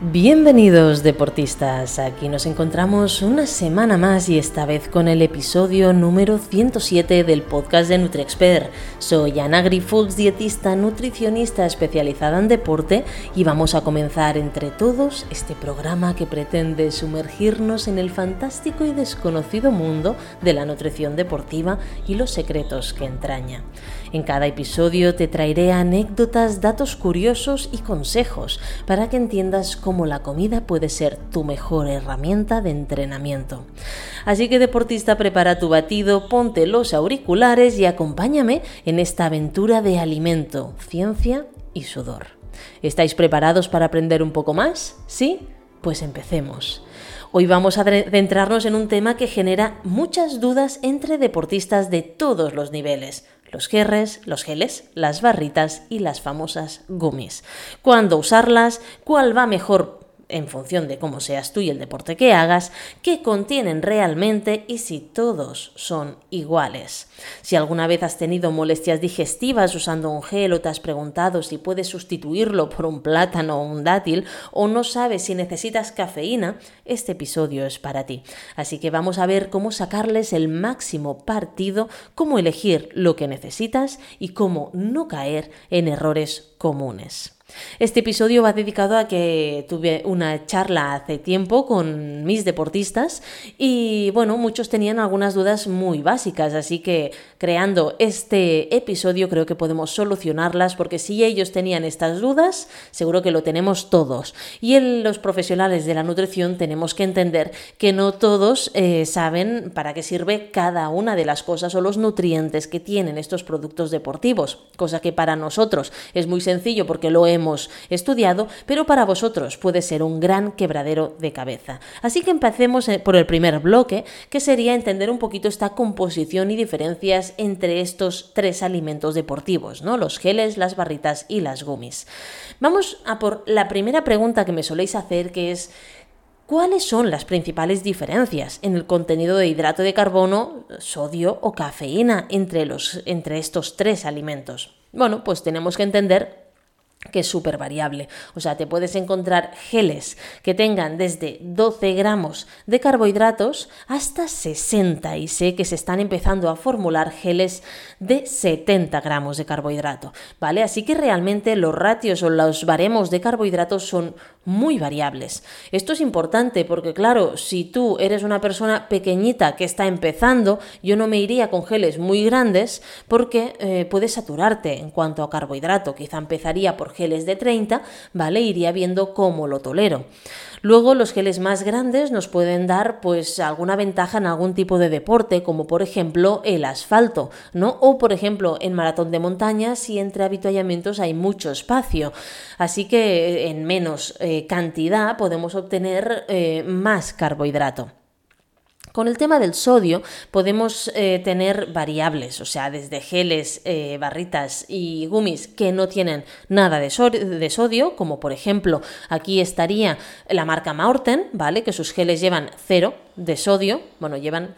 Bienvenidos deportistas, aquí nos encontramos una semana más y esta vez con el episodio número 107 del podcast de NutriExpert. Soy Ana Grifols, dietista nutricionista especializada en deporte y vamos a comenzar entre todos este programa que pretende sumergirnos en el fantástico y desconocido mundo de la nutrición deportiva y los secretos que entraña. En cada episodio te traeré anécdotas, datos curiosos y consejos para que entiendas cómo la comida puede ser tu mejor herramienta de entrenamiento. Así que deportista, prepara tu batido, ponte los auriculares y acompáñame en esta aventura de alimento, ciencia y sudor. ¿Estáis preparados para aprender un poco más? ¿Sí? Pues empecemos. Hoy vamos a centrarnos en un tema que genera muchas dudas entre deportistas de todos los niveles. Los geles, las barritas y las famosas gummies. ¿Cuándo usarlas? ¿Cuál va mejor en función de cómo seas tú y el deporte que hagas? ¿Qué contienen realmente? Y si todos son iguales. Si alguna vez has tenido molestias digestivas usando un gel o te has preguntado si puedes sustituirlo por un plátano o un dátil o no sabes si necesitas cafeína, este episodio es para ti. Así que vamos a ver cómo sacarles el máximo partido, cómo elegir lo que necesitas y cómo no caer en errores comunes. Este episodio va dedicado a que tuve una charla hace tiempo con mis deportistas y bueno, muchos tenían algunas dudas muy básicas, así que creando este episodio creo que podemos solucionarlas, porque si ellos tenían estas dudas, seguro que lo tenemos todos. Y los profesionales de la nutrición tenemos que entender que no todos saben para qué sirve cada una de las cosas o los nutrientes que tienen estos productos deportivos, cosa que para nosotros es muy sencillo porque lo hemos estudiado, pero para vosotros puede ser un gran quebradero de cabeza. Así que empecemos por el primer bloque, que sería entender un poquito esta composición y diferencias entre estos tres alimentos deportivos, ¿no? Los geles, las barritas y las gummies. Vamos a por la primera pregunta que me soléis hacer, que es: ¿cuáles son las principales diferencias en el contenido de hidrato de carbono, sodio o cafeína entre estos tres alimentos? Bueno, pues tenemos que entender que es súper variable. O sea, te puedes encontrar geles que tengan desde 12 gramos de carbohidratos hasta 60, y sé que se están empezando a formular geles de 70 gramos de carbohidrato, ¿vale? Así que realmente los ratios o los baremos de carbohidratos son muy variables. Esto es importante porque, claro, si tú eres una persona pequeñita que está empezando, yo no me iría con geles muy grandes porque puedes saturarte en cuanto a carbohidrato. Quizá empezaría por geles de 30, ¿vale? Iría viendo cómo lo tolero. Luego los geles más grandes nos pueden dar pues alguna ventaja en algún tipo de deporte, como por ejemplo el asfalto, ¿no? O por ejemplo en maratón de montaña, si entre avituallamientos hay mucho espacio. Así que en menos cantidad podemos obtener más carbohidrato. Con el tema del sodio podemos tener variables, o sea, desde geles, barritas y gummies que no tienen nada de sodio, como por ejemplo aquí estaría la marca Maurten, ¿vale? Que sus geles llevan 0 de sodio, bueno, llevan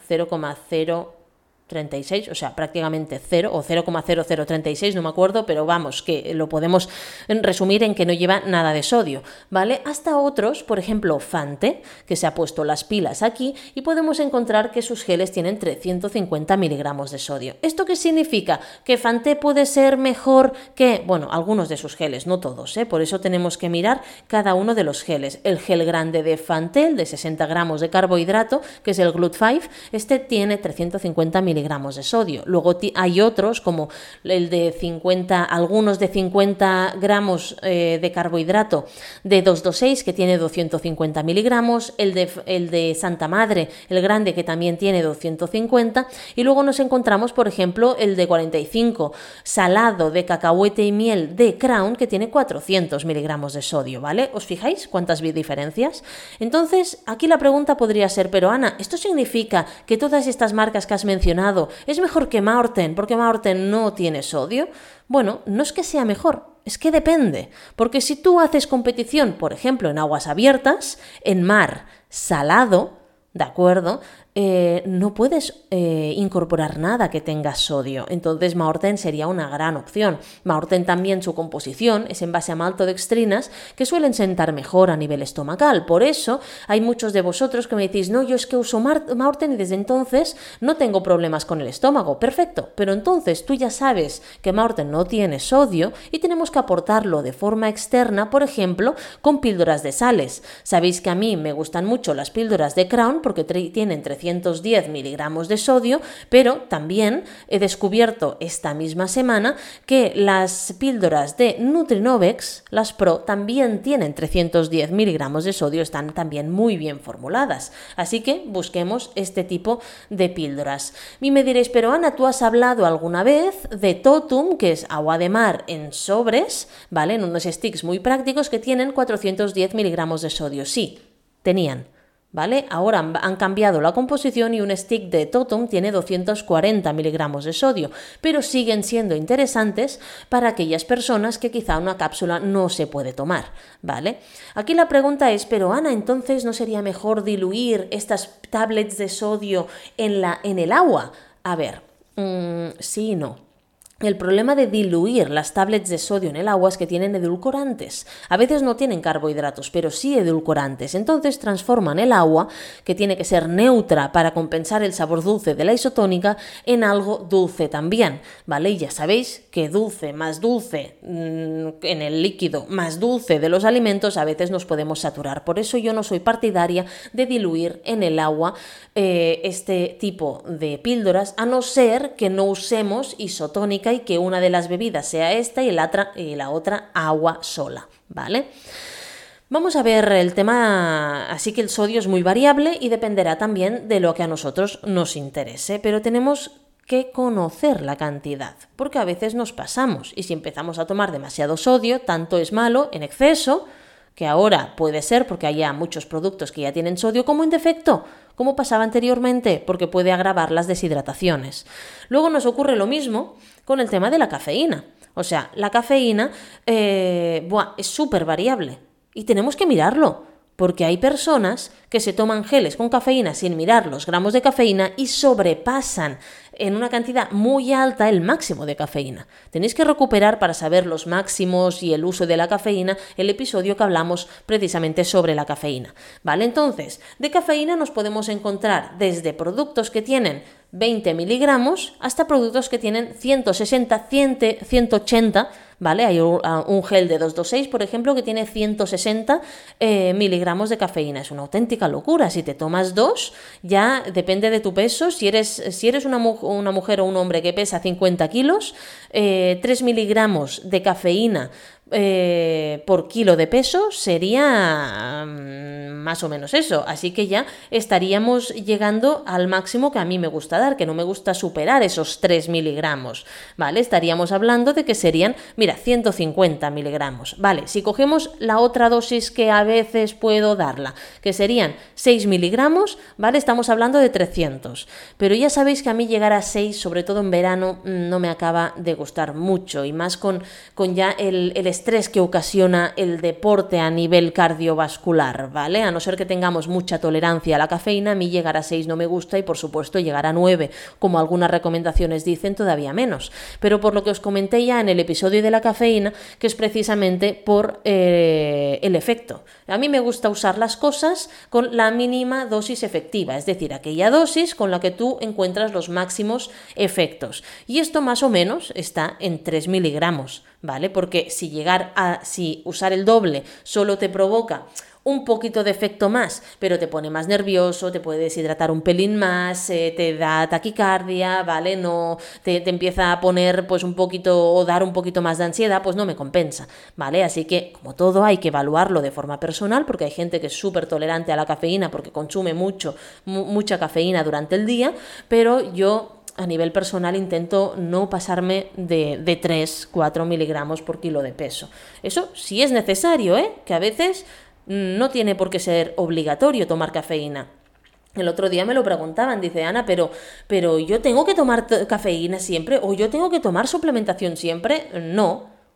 0,036, o sea, prácticamente 0 o 0,0036, no me acuerdo, pero vamos, que lo podemos resumir en que no lleva nada de sodio, ¿vale? Hasta otros, por ejemplo, Fante, que se ha puesto las pilas aquí y podemos encontrar que sus geles tienen 350 miligramos de sodio. ¿Esto qué significa? ¿Que Fante puede ser mejor que, bueno, algunos de sus geles, no todos, por eso tenemos que mirar cada uno de los geles. El gel grande de Fante, el de 60 gramos de carbohidrato, que es el Glut5, este tiene 350 miligramos de sodio. Luego hay otros como el de 50, algunos de 50 gramos de carbohidrato de 226 que tiene 250 miligramos, el de Santa Madre, el grande, que también tiene 250, y luego nos encontramos por ejemplo el de 45 salado de cacahuete y miel de Crown, que tiene 400 miligramos de sodio, ¿vale? ¿Os fijáis cuántas diferencias? Entonces aquí la pregunta podría ser: pero Ana, ¿esto significa que todas estas marcas que has mencionado es mejor que Maurten porque Maurten no tiene sodio? Bueno, no es que sea mejor, es que depende, porque si tú haces competición, por ejemplo, en aguas abiertas, en mar salado, ¿de acuerdo? no puedes incorporar nada que tenga sodio. Entonces Maorten sería una gran opción. Maorten también, su composición es en base a maltodextrinas que suelen sentar mejor a nivel estomacal. Por eso hay muchos de vosotros que me decís, no, yo es que uso Maorten y desde entonces no tengo problemas con el estómago. Perfecto, pero entonces tú ya sabes que Maorten no tiene sodio y tenemos que aportarlo de forma externa, por ejemplo, con píldoras de sales. Sabéis que a mí me gustan mucho las píldoras de Crown porque tienen 310 miligramos de sodio, pero también he descubierto esta misma semana que las píldoras de Nutrinovex, las Pro, también tienen 310 miligramos de sodio, están también muy bien formuladas. Así que busquemos este tipo de píldoras. Y me diréis, pero Ana, ¿tú has hablado alguna vez de Totum, que es agua de mar en sobres, ¿vale? En unos sticks muy prácticos que tienen 410 miligramos de sodio? Sí, tenían. ¿Vale? Ahora han cambiado la composición y un stick de Totum tiene 240 miligramos de sodio, pero siguen siendo interesantes para aquellas personas que quizá una cápsula no se puede tomar, ¿vale? Aquí la pregunta es, pero Ana, ¿entonces no sería mejor diluir estas tablets de sodio en el agua? A ver, sí y no. El problema de diluir las tablets de sodio en el agua es que tienen edulcorantes. A veces no tienen carbohidratos, pero sí edulcorantes. Entonces transforman el agua, que tiene que ser neutra para compensar el sabor dulce de la isotónica, en algo dulce también, ¿vale? Y ya sabéis que dulce más dulce en el líquido más dulce de los alimentos a veces nos podemos saturar. Por eso yo no soy partidaria de diluir en el agua este tipo de píldoras, a no ser que no usemos isotónica y que una de las bebidas sea esta y la otra agua sola, ¿vale? Vamos a ver el tema, así que el sodio es muy variable y dependerá también de lo que a nosotros nos interese, pero tenemos que conocer la cantidad, porque a veces nos pasamos y si empezamos a tomar demasiado sodio, tanto es malo en exceso, que ahora puede ser porque haya muchos productos que ya tienen sodio, como en defecto, como pasaba anteriormente, porque puede agravar las deshidrataciones. Luego nos ocurre lo mismo con el tema de la cafeína. O sea, la cafeína es súper variable y tenemos que mirarlo, porque hay personas que se toman geles con cafeína sin mirar los gramos de cafeína y sobrepasan en una cantidad muy alta el máximo de cafeína. Tenéis que recuperar para saber los máximos y el uso de la cafeína el episodio que hablamos precisamente sobre la cafeína, ¿vale? Entonces, de cafeína nos podemos encontrar desde productos que tienen 20 miligramos hasta productos que tienen 160, 180, ¿vale? Hay un gel de 226, por ejemplo, que tiene 160 miligramos de cafeína. Es una auténtica locura. Si te tomas dos, ya depende de tu peso. Si eres una mujer o un hombre que pesa 50 kilos, 3 miligramos de cafeína por kilo de peso sería más o menos eso, así que ya estaríamos llegando al máximo que a mí me gusta dar, que no me gusta superar esos 3 miligramos, ¿vale? Estaríamos hablando de que serían, mira, 150 miligramos, ¿vale? Si cogemos la otra dosis que a veces puedo darla, que serían 6 miligramos, ¿vale? Estamos hablando de 300, pero ya sabéis que a mí llegar a 6, sobre todo en verano, no me acaba de gustar mucho, y más con ya el estrés que ocasiona el deporte a nivel cardiovascular, ¿vale? A no ser que tengamos mucha tolerancia a la cafeína, a mí llegar a 6 no me gusta y por supuesto llegar a 9, como algunas recomendaciones dicen, todavía menos. Pero por lo que os comenté ya en el episodio de la cafeína, que es precisamente por el efecto. A mí me gusta usar las cosas con la mínima dosis efectiva, es decir, aquella dosis con la que tú encuentras los máximos efectos. Y esto más o menos está en 3 miligramos, ¿vale? Porque si usar el doble solo te provoca un poquito de efecto más, pero te pone más nervioso, te puede deshidratar un pelín más, te da taquicardia, ¿vale? No te empieza a poner pues un poquito o dar un poquito más de ansiedad, pues no me compensa, ¿vale? Así que, como todo, hay que evaluarlo de forma personal, porque hay gente que es súper tolerante a la cafeína porque consume mucha cafeína durante el día, pero yo a nivel personal intento no pasarme de 3-4 miligramos por kilo de peso. Eso sí es necesario, que a veces no tiene por qué ser obligatorio tomar cafeína. El otro día me lo preguntaban, dice Ana, pero ¿yo tengo que tomar cafeína siempre? ¿O yo tengo que tomar suplementación siempre? No.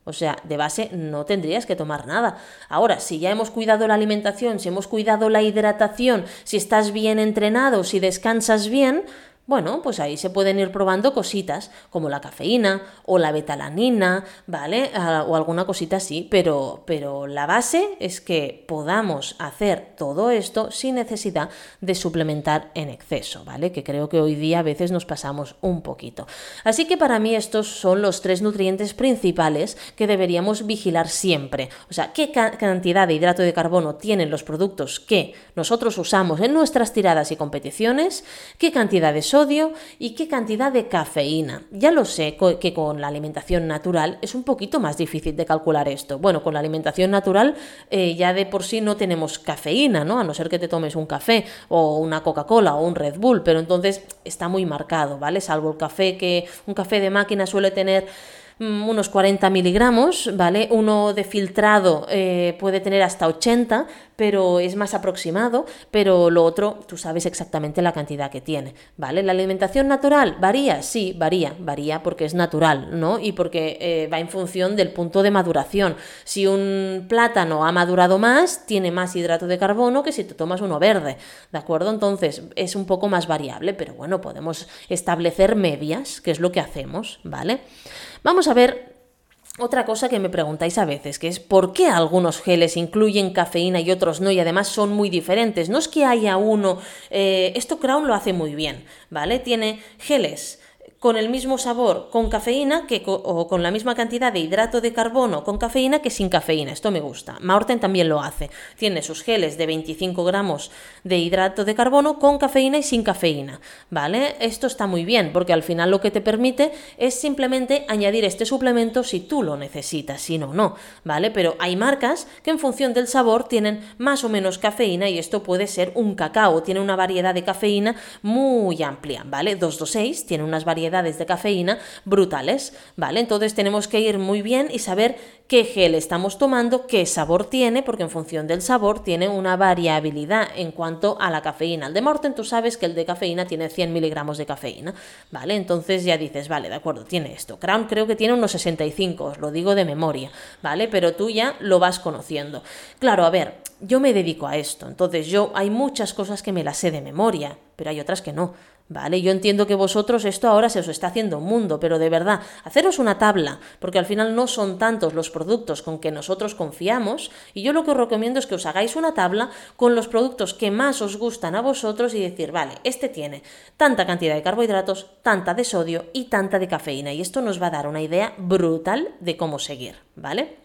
O sea, de base no tendrías que tomar nada. Ahora, si ya hemos cuidado la alimentación, si hemos cuidado la hidratación, si estás bien entrenado, si descansas bien, bueno, pues ahí se pueden ir probando cositas como la cafeína o la betalanina, ¿vale? O alguna cosita así, pero la base es que podamos hacer todo esto sin necesidad de suplementar en exceso, ¿vale? Que creo que hoy día a veces nos pasamos un poquito. Así que para mí estos son los 3 nutrientes principales que deberíamos vigilar siempre. O sea, qué cantidad de hidrato de carbono tienen los productos que nosotros usamos en nuestras tiradas y competiciones, qué cantidad de sodio y qué cantidad de cafeína. Ya lo sé que con la alimentación natural es un poquito más difícil de calcular esto. Bueno, con la alimentación natural ya de por sí no tenemos cafeína, ¿no? A no ser que te tomes un café o una Coca-Cola o un Red Bull, pero entonces está muy marcado, ¿vale? Salvo el café, que un café de máquina suele tener unos 40 miligramos, ¿vale? Uno de filtrado puede tener hasta 80, pero es más aproximado, pero lo otro tú sabes exactamente la cantidad que tiene, ¿vale? ¿La alimentación natural varía? Sí, varía porque es natural, ¿no? Y porque va en función del punto de maduración. Si un plátano ha madurado más, tiene más hidrato de carbono que si te tomas uno verde, ¿de acuerdo? Entonces es un poco más variable, pero bueno, podemos establecer medias, que es lo que hacemos, ¿vale? Vamos a ver otra cosa que me preguntáis a veces, que es ¿por qué algunos geles incluyen cafeína y otros no? Y además son muy diferentes. No es que haya uno... esto Crown lo hace muy bien, ¿vale? Tiene geles con el mismo sabor con cafeína o con la misma cantidad de hidrato de carbono con cafeína que sin cafeína. Esto me gusta. Maorten también lo hace. Tiene sus geles de 25 gramos de hidrato de carbono con cafeína y sin cafeína, ¿vale? Esto está muy bien porque al final lo que te permite es simplemente añadir este suplemento si tú lo necesitas, si no, no, ¿vale? Pero hay marcas que en función del sabor tienen más o menos cafeína y esto puede ser un cacao. Tiene una variedad de cafeína muy amplia, ¿vale? 226 tiene unas variedades de cafeína brutales, ¿vale? Entonces tenemos que ir muy bien y saber qué gel estamos tomando, qué sabor tiene, porque en función del sabor tiene una variabilidad en cuanto a la cafeína. El de Maorten tú sabes que el de cafeína tiene 100 miligramos de cafeína, ¿vale? Entonces ya dices, vale, de acuerdo, tiene esto. Crown creo que tiene unos 65, os lo digo de memoria, ¿vale? Pero tú ya lo vas conociendo. Claro, a ver, yo me dedico a esto, entonces hay muchas cosas que me las sé de memoria, pero hay otras que no. Vale, yo entiendo que vosotros esto ahora se os está haciendo un mundo, pero de verdad, haceros una tabla, porque al final no son tantos los productos con que nosotros confiamos, y yo lo que os recomiendo es que os hagáis una tabla con los productos que más os gustan a vosotros y decir, vale, este tiene tanta cantidad de carbohidratos, tanta de sodio y tanta de cafeína, y esto nos va a dar una idea brutal de cómo seguir, ¿vale?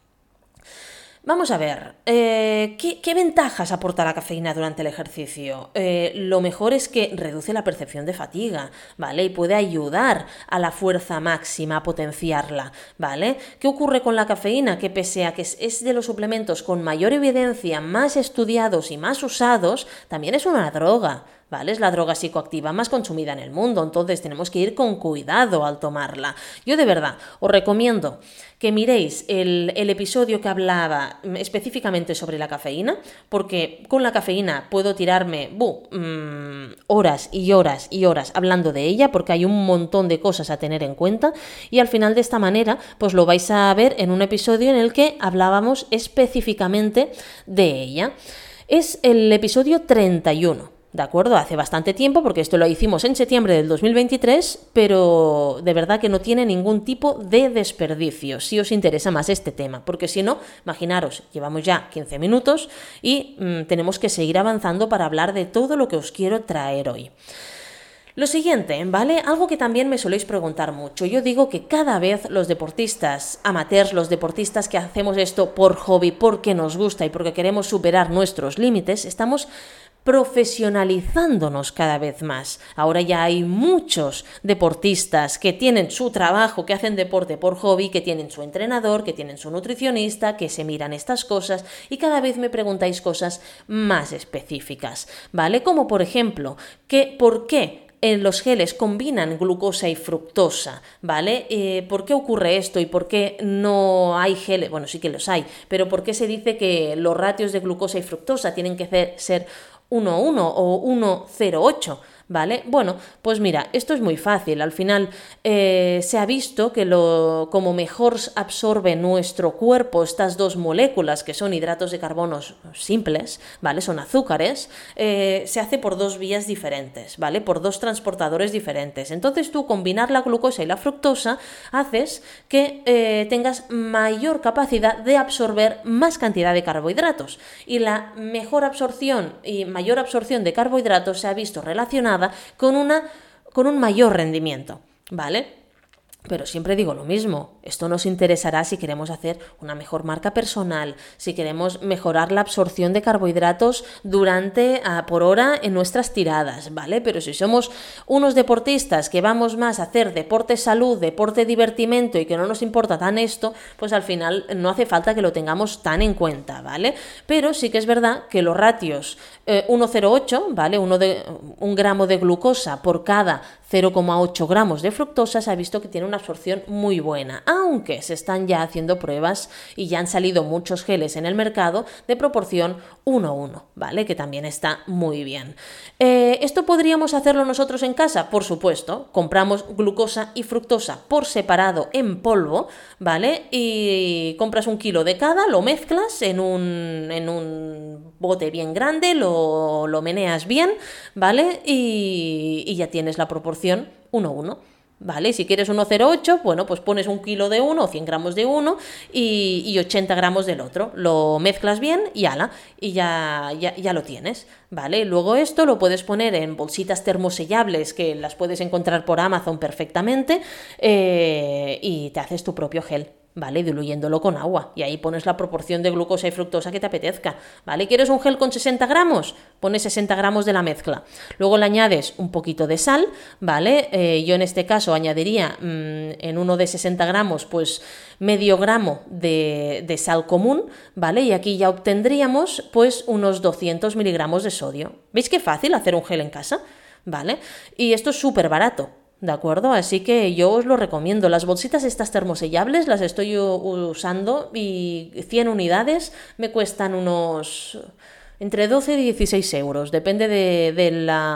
Vamos a ver, ¿qué ventajas aporta la cafeína durante el ejercicio? Lo mejor es que reduce la percepción de fatiga, ¿vale? Y puede ayudar a la fuerza máxima, a potenciarla, ¿vale? ¿Qué ocurre con la cafeína? Que pese a que es de los suplementos con mayor evidencia, más estudiados y más usados, también es una droga, ¿vale? Es la droga psicoactiva más consumida en el mundo, entonces tenemos que ir con cuidado al tomarla. Yo de verdad os recomiendo que miréis el episodio que hablaba específicamente sobre la cafeína, porque con la cafeína puedo tirarme horas y horas y horas hablando de ella, porque hay un montón de cosas a tener en cuenta, y al final de esta manera pues lo vais a ver en un episodio en el que hablábamos específicamente de ella. Es el episodio 31. ¿De acuerdo? Hace bastante tiempo, porque esto lo hicimos en septiembre del 2023, pero de verdad que no tiene ningún tipo de desperdicio, si os interesa más este tema, porque si no, imaginaros, llevamos ya 15 minutos y tenemos que seguir avanzando para hablar de todo lo que os quiero traer hoy. Lo siguiente, ¿vale? Algo que también me soléis preguntar mucho. Yo digo que cada vez los deportistas amateurs, los deportistas que hacemos esto por hobby, porque nos gusta y porque queremos superar nuestros límites, estamos profesionalizándonos cada vez más. Ahora ya hay muchos deportistas que tienen su trabajo, que hacen deporte por hobby, que tienen su entrenador, que tienen su nutricionista, que se miran estas cosas y cada vez me preguntáis cosas más específicas, ¿vale? Como por ejemplo, ¿por qué los geles combinan glucosa y fructosa, ¿vale? ¿Por qué ocurre esto y por qué no hay geles? Bueno, sí que los hay, pero ¿por qué se dice que los ratios de glucosa y fructosa tienen que ser 1:1 o 1:0:8? ¿vale? Bueno, pues mira, esto es muy fácil. Al final se ha visto que como mejor absorbe nuestro cuerpo estas dos moléculas, que son hidratos de carbono simples, ¿vale? Son azúcares, se hace por dos vías diferentes, ¿vale? Por dos transportadores diferentes. Entonces tú combinar la glucosa y la fructosa haces que tengas mayor capacidad de absorber más cantidad de carbohidratos. Y la mejor absorción y mayor absorción de carbohidratos se ha visto relacionada con un mayor rendimiento, ¿vale? Pero siempre digo lo mismo, esto nos interesará si queremos hacer una mejor marca personal, si queremos mejorar la absorción de carbohidratos por hora en nuestras tiradas, ¿vale? Pero si somos unos deportistas que vamos más a hacer deporte salud, deporte divertimento y que no nos importa tan esto, pues al final no hace falta que lo tengamos tan en cuenta, ¿vale? Pero sí que es verdad que los ratios 1,08, ¿vale? Un gramo de glucosa por cada 0,8 gramos de fructosa se ha visto que tiene una absorción muy buena, aunque se están ya haciendo pruebas y ya han salido muchos geles en el mercado de proporción 1:1, ¿vale? Que también está muy bien. ¿Esto podríamos hacerlo nosotros en casa? Por supuesto, compramos glucosa y fructosa por separado en polvo, ¿vale? Y compras 1 kilo de cada, lo mezclas en un bote bien grande, lo meneas bien, ¿vale? Y ya tienes la proporción 1:1. ¿Vale? Si quieres 1,08, bueno, pues pones 1 kilo de uno o 100 gramos de uno y 80 gramos del otro. Lo mezclas bien y ala, y ya lo tienes, ¿vale? Luego esto lo puedes poner en bolsitas termosellables que las puedes encontrar por Amazon perfectamente y te haces tu propio gel, ¿vale? Diluyéndolo con agua. Y ahí pones la proporción de glucosa y fructosa que te apetezca, ¿vale? ¿Quieres un gel con 60 gramos? Pones 60 gramos de la mezcla. Luego le añades un poquito de sal, ¿vale? Yo en este caso añadiría en uno de 60 gramos, pues medio gramo de sal común, ¿vale? Y aquí ya obtendríamos, pues, unos 200 miligramos de sodio. ¿Veis qué fácil hacer un gel en casa? ¿Vale? Y esto es súper barato. ¿De acuerdo? Así que yo os lo recomiendo. Las bolsitas estas termosellables las estoy usando y 100 unidades me cuestan unos entre 12 y 16 euros. Depende de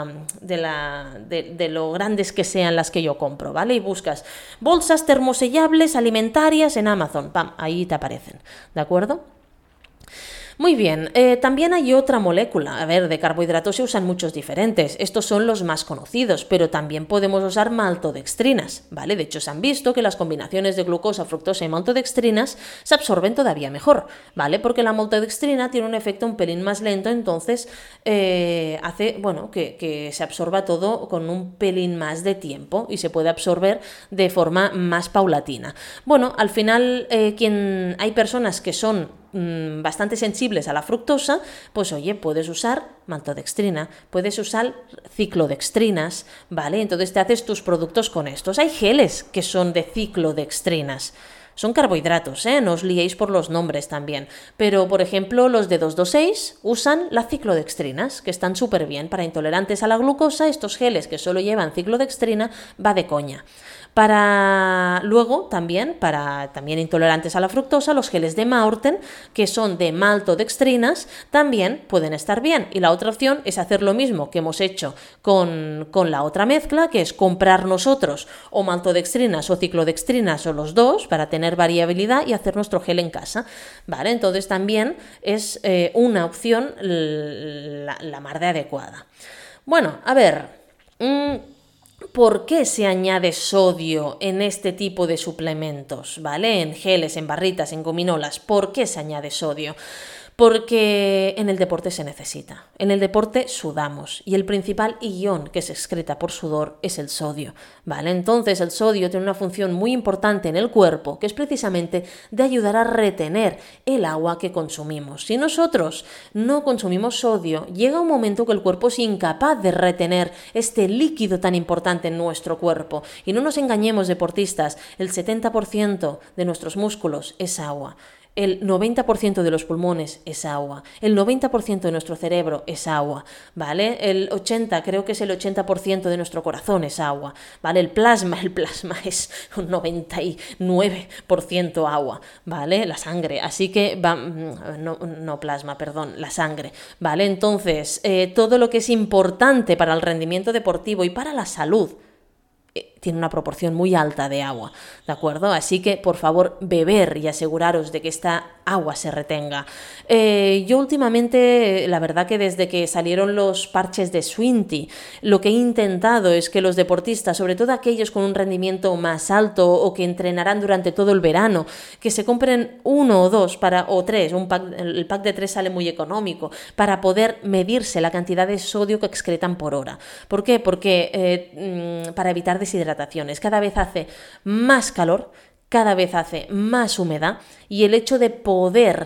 lo grandes que sean las que yo compro, ¿vale? Y buscas bolsas termosellables alimentarias en Amazon. ¡Pam! Ahí te aparecen. ¿De acuerdo? Muy bien, también hay otra molécula. A ver, de carbohidratos se usan muchos diferentes. Estos son los más conocidos, pero también podemos usar maltodextrinas, ¿vale? De hecho, se han visto que las combinaciones de glucosa, fructosa y maltodextrinas se absorben todavía mejor, ¿vale? Porque la maltodextrina tiene un efecto un pelín más lento, entonces hace, bueno, que se absorba todo con un pelín más de tiempo y se puede absorber de forma más paulatina. Bueno, al final, hay personas que son bastante sensibles a la fructosa, pues oye, puedes usar maltodextrina, puedes usar ciclodextrinas, ¿vale? Entonces te haces tus productos con estos. Hay geles que son de ciclodextrinas. Son carbohidratos, no os liéis por los nombres también. Pero, por ejemplo, los de 226 usan las ciclodextrinas, que están súper bien. Para intolerantes a la glucosa, estos geles que solo llevan ciclodextrina, va de coña. Para también intolerantes a la fructosa, los geles de Maurten, que son de maltodextrinas, también pueden estar bien. Y la otra opción es hacer lo mismo que hemos hecho con la otra mezcla, que es comprar nosotros o maltodextrinas o ciclodextrinas o los dos para tener variabilidad y hacer nuestro gel en casa, ¿vale? Entonces también es una opción la mar de adecuada. Bueno, a ver, ¿por qué se añade sodio en este tipo de suplementos? ¿Vale? En geles, en barritas, en gominolas. ¿Por qué se añade sodio? Porque en el deporte se necesita. En el deporte sudamos y el principal ion que se excreta por sudor es el sodio, ¿vale? Entonces el sodio tiene una función muy importante en el cuerpo, que es precisamente de ayudar a retener el agua que consumimos. Si nosotros no consumimos sodio, llega un momento que el cuerpo es incapaz de retener este líquido tan importante en nuestro cuerpo. Y no nos engañemos, deportistas, el 70% de nuestros músculos es agua. El 90% de los pulmones es agua, el 90% de nuestro cerebro es agua, ¿vale? Creo que es el 80% de nuestro corazón es agua, ¿vale? El plasma es un 99% agua, ¿vale? La sangre, así que la sangre, ¿vale? Entonces, todo lo que es importante para el rendimiento deportivo y para la salud tiene una proporción muy alta de agua, ¿de acuerdo? Así que, por favor, beber y aseguraros de que esta agua se retenga. Yo últimamente, la verdad que desde que salieron los parches de Swiinty, lo que he intentado es que los deportistas, sobre todo aquellos con un rendimiento más alto o que entrenarán durante todo el verano, que se compren 1 o 2 o 3, el pack de 3 sale muy económico, para poder medirse la cantidad de sodio que excretan por hora. ¿Por qué? Porque para evitar deshidrataciones. Cada vez hace más calor, cada vez hace más humedad, y el hecho de poder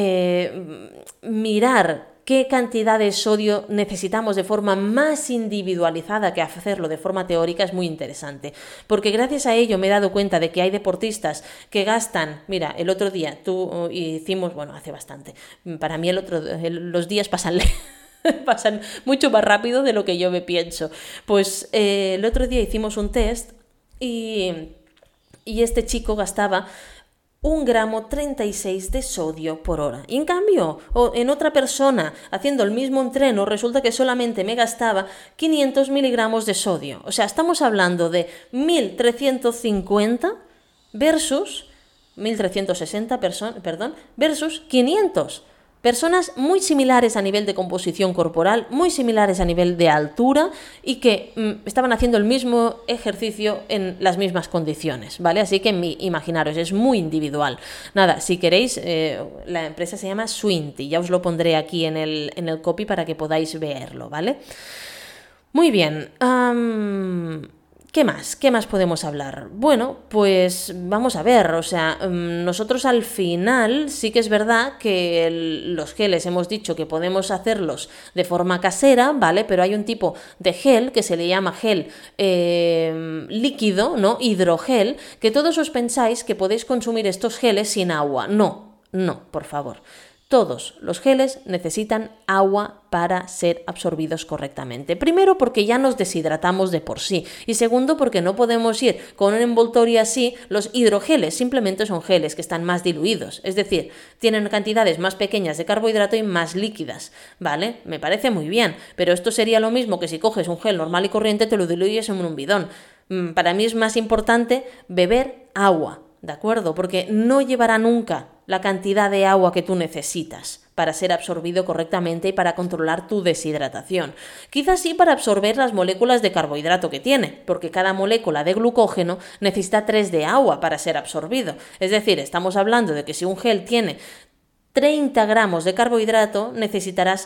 mirar qué cantidad de sodio necesitamos de forma más individualizada que hacerlo de forma teórica es muy interesante, porque gracias a ello me he dado cuenta de que hay deportistas que gastan, mira, el otro día hace bastante, para mí los días pasan mucho más rápido de lo que yo me pienso. Pues el otro día hicimos un test y este chico gastaba 1,36 gramos de sodio por hora. Y en cambio, en otra persona haciendo el mismo entreno, resulta que solamente me gastaba 500 miligramos de sodio. O sea, estamos hablando de 1.350 versus 1.360, versus 500. Personas muy similares a nivel de composición corporal, muy similares a nivel de altura y que estaban haciendo el mismo ejercicio en las mismas condiciones, ¿vale? Así que imaginaros, es muy individual. Nada, si queréis, la empresa se llama Swiinty, ya os lo pondré aquí en el copy para que podáis verlo, ¿vale? Muy bien. ¿Qué más? ¿Qué más podemos hablar? Bueno, pues vamos a ver, o sea, nosotros al final sí que es verdad que los geles hemos dicho que podemos hacerlos de forma casera, ¿vale? Pero hay un tipo de gel que se le llama gel líquido, ¿no? Hidrogel, que todos os pensáis que podéis consumir estos geles sin agua. No, por favor. Todos los geles necesitan agua para ser absorbidos correctamente. Primero, porque ya nos deshidratamos de por sí. Y segundo, porque no podemos ir con un envoltorio así. Los hidrogeles simplemente son geles que están más diluidos. Es decir, tienen cantidades más pequeñas de carbohidrato y más líquidas. ¿Vale? Me parece muy bien. Pero esto sería lo mismo que si coges un gel normal y corriente, te lo diluyes en un bidón. Para mí es más importante beber agua. ¿De acuerdo? Porque no llevará nunca la cantidad de agua que tú necesitas para ser absorbido correctamente y para controlar tu deshidratación. Quizás sí para absorber las moléculas de carbohidrato que tiene, porque cada molécula de glucógeno necesita 3 de agua para ser absorbido. Es decir, estamos hablando de que si un gel tiene 30 gramos de carbohidrato, necesitarás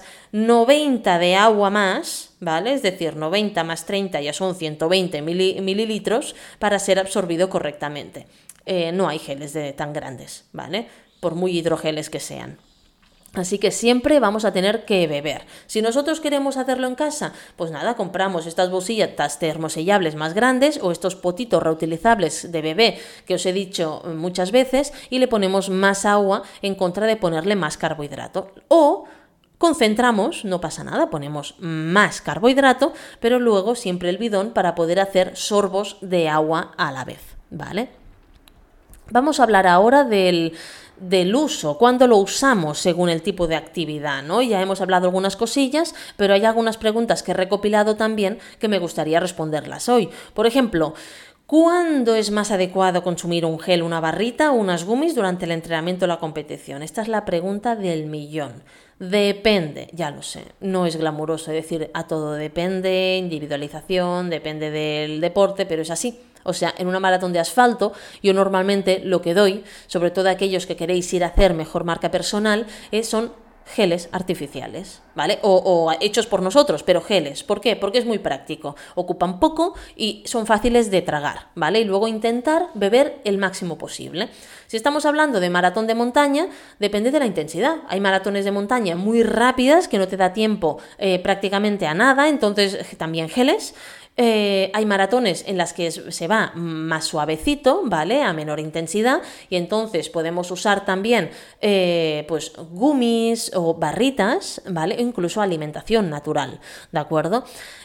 90 de agua más, ¿vale? Es decir, 90 más 30 ya son 120 mililitros para ser absorbido correctamente. No hay geles tan grandes, ¿vale? Por muy hidrogeles que sean. Así que siempre vamos a tener que beber. Si nosotros queremos hacerlo en casa, pues nada, compramos estas bolsitas termosellables más grandes o estos potitos reutilizables de bebé que os he dicho muchas veces y le ponemos más agua en contra de ponerle más carbohidrato. O concentramos, no pasa nada, ponemos más carbohidrato, pero luego siempre el bidón para poder hacer sorbos de agua a la vez, ¿vale? Vamos a hablar ahora del uso, cuándo lo usamos según el tipo de actividad, ¿no? Ya hemos hablado algunas cosillas, pero hay algunas preguntas que he recopilado también que me gustaría responderlas hoy. Por ejemplo, ¿cuándo es más adecuado consumir un gel, una barrita o unas gummies durante el entrenamiento o la competición? Esta es la pregunta del millón. Depende, ya lo sé, no es glamuroso decir a todo depende, individualización, depende del deporte, pero es así. O sea, en una maratón de asfalto, yo normalmente lo que doy, sobre todo a aquellos que queréis ir a hacer mejor marca personal, son geles artificiales, ¿vale? O hechos por nosotros, pero geles. ¿Por qué? Porque es muy práctico. Ocupan poco y son fáciles de tragar, ¿vale? Y luego intentar beber el máximo posible. Si estamos hablando de maratón de montaña, depende de la intensidad. Hay maratones de montaña muy rápidas que no te da tiempo prácticamente a nada, entonces también geles. Hay maratones en las que se va más suavecito, ¿vale? A menor intensidad, y entonces podemos usar también pues gummies o barritas, ¿vale? O incluso alimentación natural, ¿de acuerdo?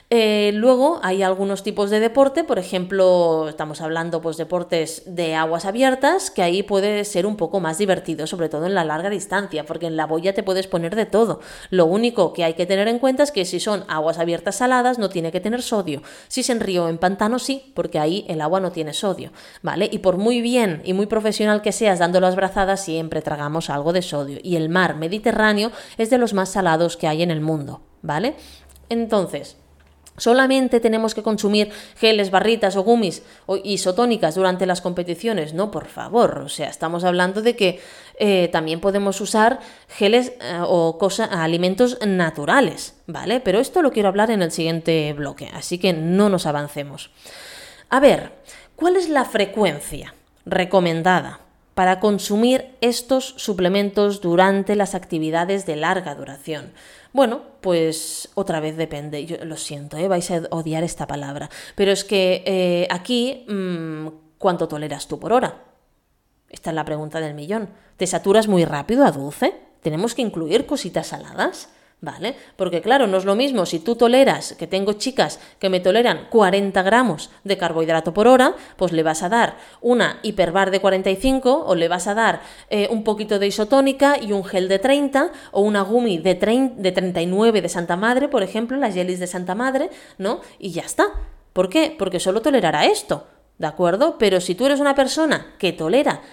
Luego hay algunos tipos de deporte, por ejemplo, estamos hablando pues deportes de aguas abiertas, que ahí puede ser un poco más divertido, sobre todo en la larga distancia, porque en la boya te puedes poner de todo. Lo único que hay que tener en cuenta es que si son aguas abiertas saladas no tiene que tener sodio. Si es en río o en pantano sí, porque ahí el agua no tiene sodio, ¿vale? Y por muy bien y muy profesional que seas dando las brazadas, siempre tragamos algo de sodio. Y el mar Mediterráneo es de los más salados que hay en el mundo, ¿vale? Entonces, ¿solamente tenemos que consumir geles, barritas o gummies o isotónicas durante las competiciones? No, por favor. O sea, estamos hablando de que también podemos usar geles o alimentos naturales, ¿vale? Pero esto lo quiero hablar en el siguiente bloque, así que no nos avancemos. A ver, ¿cuál es la frecuencia recomendada para consumir estos suplementos durante las actividades de larga duración? Bueno, pues otra vez depende, yo lo siento, vais a odiar esta palabra, pero es que aquí, ¿cuánto toleras tú por hora? Esta es la pregunta del millón. ¿Te saturas muy rápido a dulce? ¿Tenemos que incluir cositas saladas? ¿Vale? Porque claro, no es lo mismo si tú toleras, que tengo chicas que me toleran 40 gramos de carbohidrato por hora, pues le vas a dar una hiperbar de 45 o le vas a dar un poquito de isotónica y un gel de 30 o una gummy de 39 de Santa Madre, por ejemplo, las jellies de Santa Madre, ¿no? Y ya está. ¿Por qué? Porque solo tolerará esto, ¿de acuerdo? Pero si tú eres una persona que tolera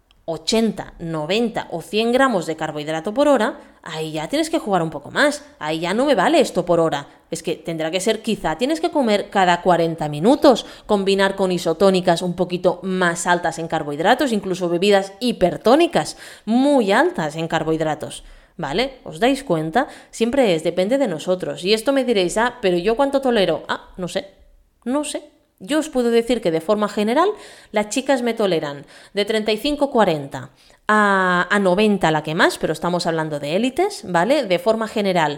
80, 90 o 100 gramos de carbohidrato por hora, ahí ya tienes que jugar un poco más. Ahí ya no me vale esto por hora. Es que tendrá que ser, quizá tienes que comer cada 40 minutos, combinar con isotónicas un poquito más altas en carbohidratos, incluso bebidas hipertónicas muy altas en carbohidratos. ¿Vale? ¿Os dais cuenta? Siempre depende de nosotros. Y esto me diréis, pero ¿yo cuánto tolero? No sé. Yo os puedo decir que de forma general las chicas me toleran de 35-40 a 90 la que más, pero estamos hablando de élites, ¿vale? De forma general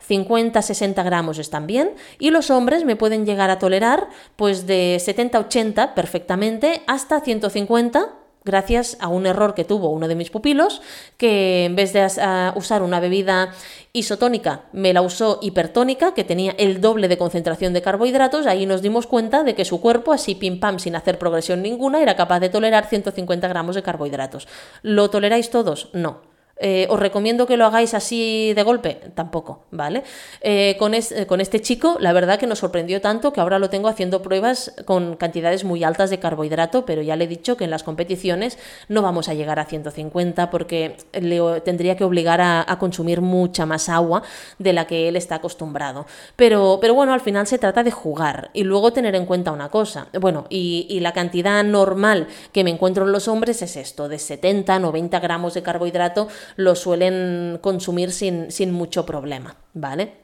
50-60 gramos están bien, y los hombres me pueden llegar a tolerar pues de 70-80 perfectamente hasta 150, gracias a un error que tuvo uno de mis pupilos, que en vez de usar una bebida isotónica, me la usó hipertónica, que tenía el doble de concentración de carbohidratos. Ahí nos dimos cuenta de que su cuerpo, así pim pam, sin hacer progresión ninguna, era capaz de tolerar 150 gramos de carbohidratos. ¿Lo toleráis todos? No. ¿Os recomiendo que lo hagáis así de golpe? Tampoco, ¿vale? Con este chico, la verdad que nos sorprendió tanto que ahora lo tengo haciendo pruebas con cantidades muy altas de carbohidrato, pero ya le he dicho que en las competiciones no vamos a llegar a 150 porque le tendría que obligar a consumir mucha más agua de la que él está acostumbrado. Pero bueno, al final se trata de jugar y luego tener en cuenta una cosa. Bueno, y la cantidad normal que me encuentro en los hombres es esto, de 70-90 gramos de carbohidrato lo suelen consumir sin mucho problema, ¿vale?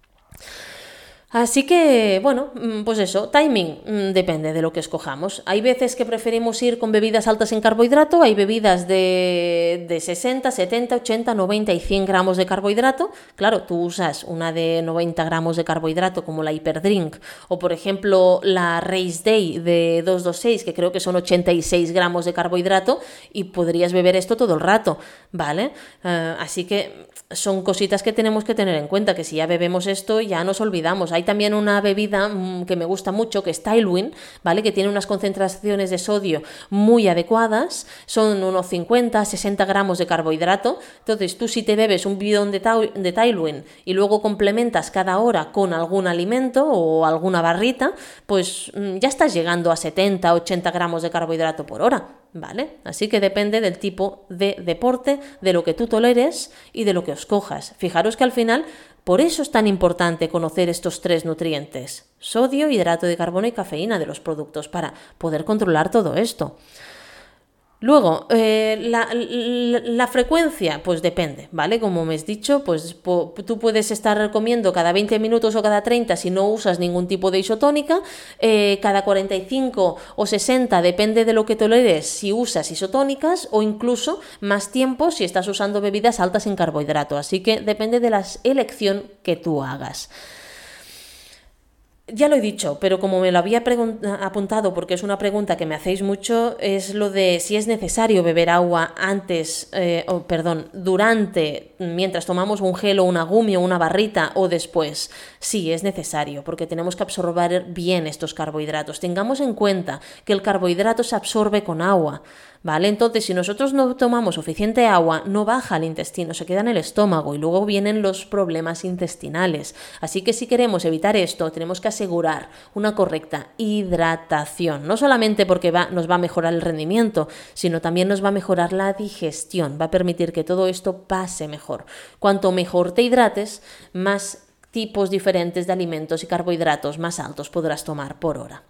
Así que, bueno, pues eso, timing, depende de lo que escojamos. Hay veces que preferimos ir con bebidas altas en carbohidrato, hay bebidas de 60, 70, 80, 90 y 100 gramos de carbohidrato. Claro, tú usas una de 90 gramos de carbohidrato como la Hyperdrink, o por ejemplo la Race Day de 226, que creo que son 86 gramos de carbohidrato, y podrías beber esto todo el rato, ¿vale? Así que son cositas que tenemos que tener en cuenta, que si ya bebemos esto ya nos olvidamos. Hay también una bebida que me gusta mucho, que es Tailwind, ¿vale? Que tiene unas concentraciones de sodio muy adecuadas, son unos 50-60 gramos de carbohidrato. Entonces tú, si te bebes un bidón de Tailwind y luego complementas cada hora con algún alimento o alguna barrita, pues ya estás llegando a 70-80 gramos de carbohidrato por hora, ¿vale? Así que depende del tipo de deporte, de lo que tú toleres y de lo que escojas. Fijaros que al final, por eso es tan importante conocer estos tres nutrientes: sodio, hidrato de carbono y cafeína de los productos, para poder controlar todo esto. Luego, la frecuencia, pues depende, ¿vale? Como me has dicho, pues tú puedes estar comiendo cada 20 minutos o cada 30 si no usas ningún tipo de isotónica, cada 45 o 60, depende de lo que toleres, si usas isotónicas, o incluso más tiempo si estás usando bebidas altas en carbohidrato. Así que depende de la elección que tú hagas. Ya lo he dicho, pero como me lo había apuntado, porque es una pregunta que me hacéis mucho, es lo de si es necesario beber agua durante, mientras tomamos un gel o una gumi o una barrita o después. Sí, es necesario, porque tenemos que absorber bien estos carbohidratos. Tengamos en cuenta que el carbohidrato se absorbe con agua. ¿Vale? Entonces, si nosotros no tomamos suficiente agua, no baja al intestino, se queda en el estómago y luego vienen los problemas intestinales. Así que si queremos evitar esto, tenemos que asegurar una correcta hidratación. No solamente porque nos va a mejorar el rendimiento, sino también nos va a mejorar la digestión, va a permitir que todo esto pase mejor. Cuanto mejor te hidrates, más tipos diferentes de alimentos y carbohidratos más altos podrás tomar por hora.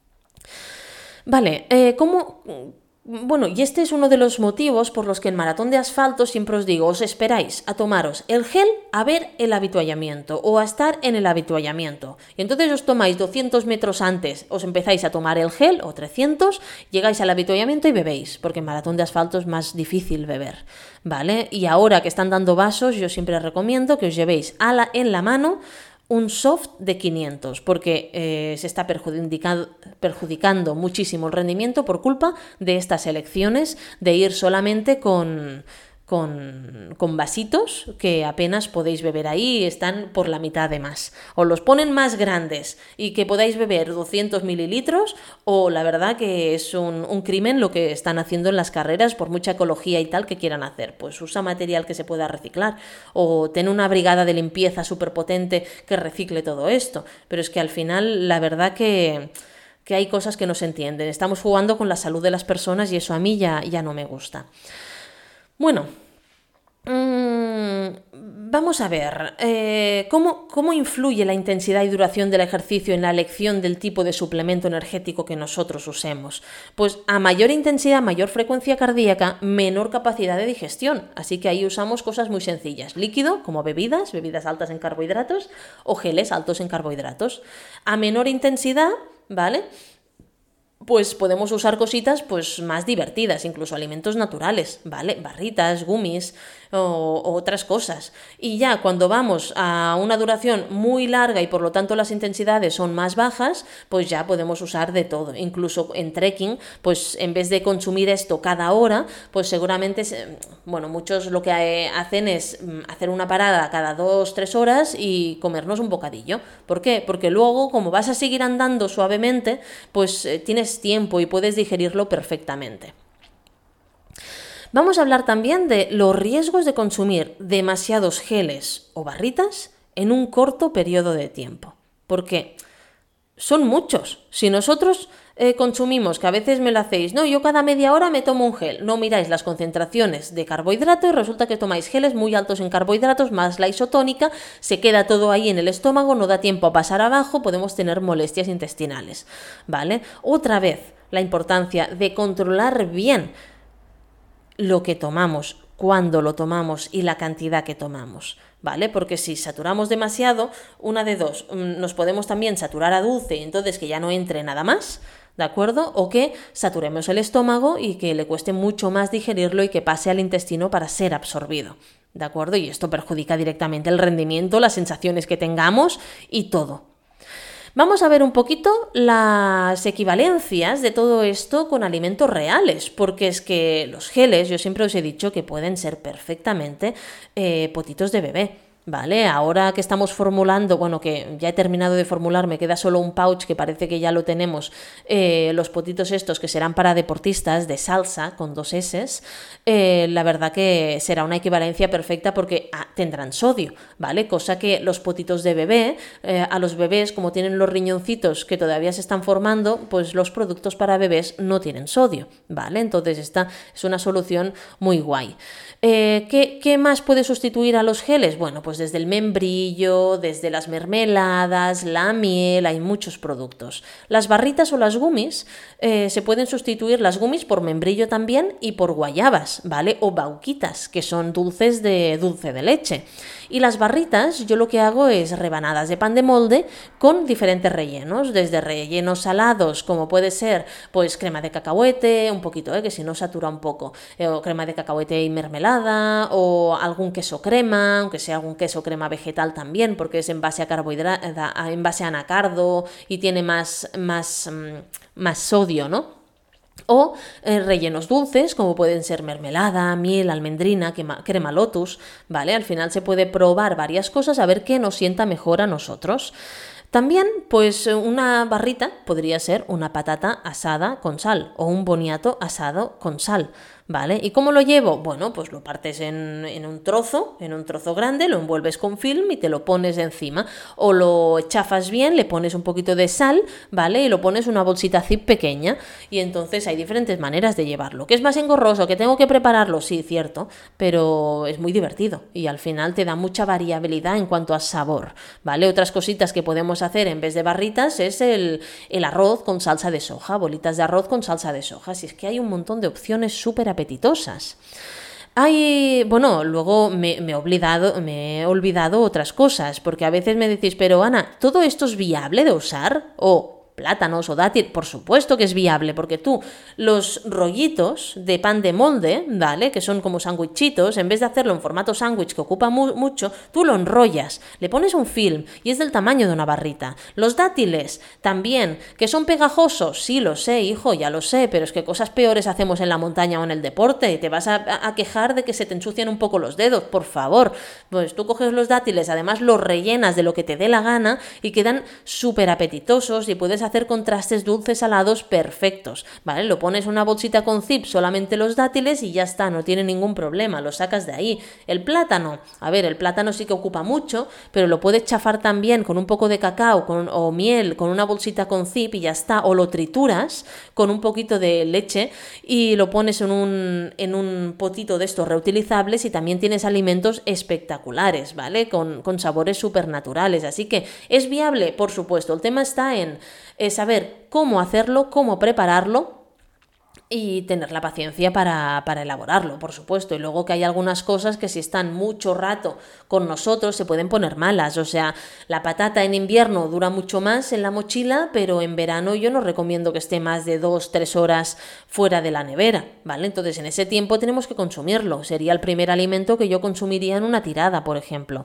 Vale, Bueno, y este es uno de los motivos por los que en Maratón de Asfalto siempre os digo, os esperáis a tomaros el gel a ver el avituallamiento o a estar en el avituallamiento. Y entonces os tomáis 200 metros antes, os empezáis a tomar el gel, o 300, llegáis al avituallamiento y bebéis, porque en Maratón de Asfalto es más difícil beber, ¿vale? Y ahora que están dando vasos, yo siempre recomiendo que os llevéis en la mano un soft de 500, porque se está perjudicando muchísimo el rendimiento por culpa de estas elecciones de ir solamente con vasitos que apenas podéis beber ahí, están por la mitad de más. Os los ponen más grandes y que podáis beber 200 mililitros, o la verdad que es un crimen lo que están haciendo en las carreras, por mucha ecología y tal que quieran hacer. Pues usa material que se pueda reciclar o ten una brigada de limpieza súper potente que recicle todo esto. Pero es que al final la verdad que hay cosas que no se entienden. Estamos jugando con la salud de las personas y eso a mí ya no me gusta. Bueno, vamos a ver, ¿cómo influye la intensidad y duración del ejercicio en la elección del tipo de suplemento energético que nosotros usemos? Pues a mayor intensidad, mayor frecuencia cardíaca, menor capacidad de digestión. Así que ahí usamos cosas muy sencillas. Líquido, como bebidas altas en carbohidratos, o geles altos en carbohidratos. A menor intensidad, ¿vale?, pues podemos usar cositas pues más divertidas, incluso alimentos naturales, ¿vale? Barritas, gummies o otras cosas. Y ya cuando vamos a una duración muy larga y por lo tanto las intensidades son más bajas, pues ya podemos usar de todo. Incluso en trekking, pues en vez de consumir esto cada hora, pues seguramente, muchos lo que hacen es hacer una parada cada 2-3 horas y comernos un bocadillo. ¿Por qué? Porque luego, como vas a seguir andando suavemente, pues tienes tiempo y puedes digerirlo perfectamente. Vamos a hablar también de los riesgos de consumir demasiados geles o barritas en un corto periodo de tiempo. Porque son muchos. Si nosotros consumimos, que a veces me lo hacéis, no, yo cada media hora me tomo un gel, no miráis las concentraciones de carbohidrato y resulta que tomáis geles muy altos en carbohidratos más la isotónica, se queda todo ahí en el estómago, no da tiempo a pasar abajo, podemos tener molestias intestinales, ¿vale? Otra vez, la importancia de controlar bien lo que tomamos, cuándo lo tomamos y la cantidad que tomamos, ¿vale? Porque si saturamos demasiado, una de dos, nos podemos también saturar a dulce, entonces que ya no entre nada más, ¿de acuerdo? O que saturemos el estómago y que le cueste mucho más digerirlo y que pase al intestino para ser absorbido, ¿de acuerdo? Y esto perjudica directamente el rendimiento, las sensaciones que tengamos y todo. Vamos a ver un poquito las equivalencias de todo esto con alimentos reales, porque es que los geles, yo siempre os he dicho que pueden ser perfectamente potitos de bebé. Vale, ahora que estamos formulando, que ya he terminado de formular, me queda solo un pouch que parece que ya lo tenemos, los potitos estos que serán para deportistas de salsa con 2 S, la verdad que será una equivalencia perfecta porque tendrán sodio, ¿vale? Cosa que los potitos de bebé, a los bebés como tienen los riñoncitos que todavía se están formando, pues los productos para bebés no tienen sodio, ¿vale? Entonces esta es una solución muy guay. ¿Qué más puede sustituir a los geles? Bueno, pues desde el membrillo, desde las mermeladas, la miel, hay muchos productos. Las barritas o las gummies, se pueden sustituir las gummies por membrillo también y por guayabas, ¿vale? O bauquitas, que son dulces de dulce de leche. Y las barritas, yo lo que hago es rebanadas de pan de molde con diferentes rellenos, desde rellenos salados, como puede ser pues crema de cacahuete, un poquito, que si no satura un poco, o crema de cacahuete y mermelada, o algún queso crema, aunque sea algún queso queso crema vegetal también, porque es en base a en base a anacardo y tiene más sodio, ¿no? O rellenos dulces, como pueden ser mermelada, miel, almendrina, crema Lotus, ¿vale? Al final se puede probar varias cosas a ver qué nos sienta mejor a nosotros. También, pues una barrita podría ser una patata asada con sal o un boniato asado con sal, ¿vale? ¿Y cómo lo llevo? Bueno, pues lo partes en un trozo grande, lo envuelves con film y te lo pones encima. O lo chafas bien, le pones un poquito de sal, ¿vale? Y lo pones en una bolsita zip pequeña. Y entonces hay diferentes maneras de llevarlo. ¿Que es más engorroso? ¿Que tengo que prepararlo? Sí, cierto, pero es muy divertido y al final te da mucha variabilidad en cuanto a sabor, ¿vale? Otras cositas que podemos hacer en vez de barritas es el arroz con salsa de soja, bolitas de arroz con salsa de soja. Si es que hay un montón de opciones súper apetitosas. Luego me he olvidado otras cosas, porque a veces me decís, pero Ana, ¿todo esto es viable de usar? O plátanos o dátil, por supuesto que es viable, porque tú los rollitos de pan de molde, ¿vale? Que son como sándwichitos, en vez de hacerlo en formato sándwich que ocupa mucho, tú lo enrollas, le pones un film y es del tamaño de una barrita. Los dátiles también, que son pegajosos, sí lo sé, hijo, ya lo sé, pero es que cosas peores hacemos en la montaña o en el deporte y te vas a quejar de que se te ensucian un poco los dedos, por favor. Pues tú coges los dátiles, además los rellenas de lo que te dé la gana y quedan súper apetitosos y puedes hacer contrastes dulces salados perfectos, ¿vale? Lo pones en una bolsita con zip, solamente los dátiles y ya está, no tiene ningún problema, lo sacas de ahí. El plátano, el plátano sí que ocupa mucho, pero lo puedes chafar también con un poco de cacao o miel, con una bolsita con zip y ya está, o lo trituras con un poquito de leche y lo pones en un potito de estos reutilizables y también tienes alimentos espectaculares, ¿vale? Con sabores súper naturales, así que ¿es viable? Por supuesto, el tema está en saber cómo hacerlo, cómo prepararlo y tener la paciencia para elaborarlo, por supuesto. Y luego que hay algunas cosas que si están mucho rato con nosotros se pueden poner malas. O sea, la patata en invierno dura mucho más en la mochila, pero en verano yo no recomiendo que esté más de 2-3 horas fuera de la nevera, ¿vale? Entonces en ese tiempo tenemos que consumirlo. Sería el primer alimento que yo consumiría en una tirada, por ejemplo.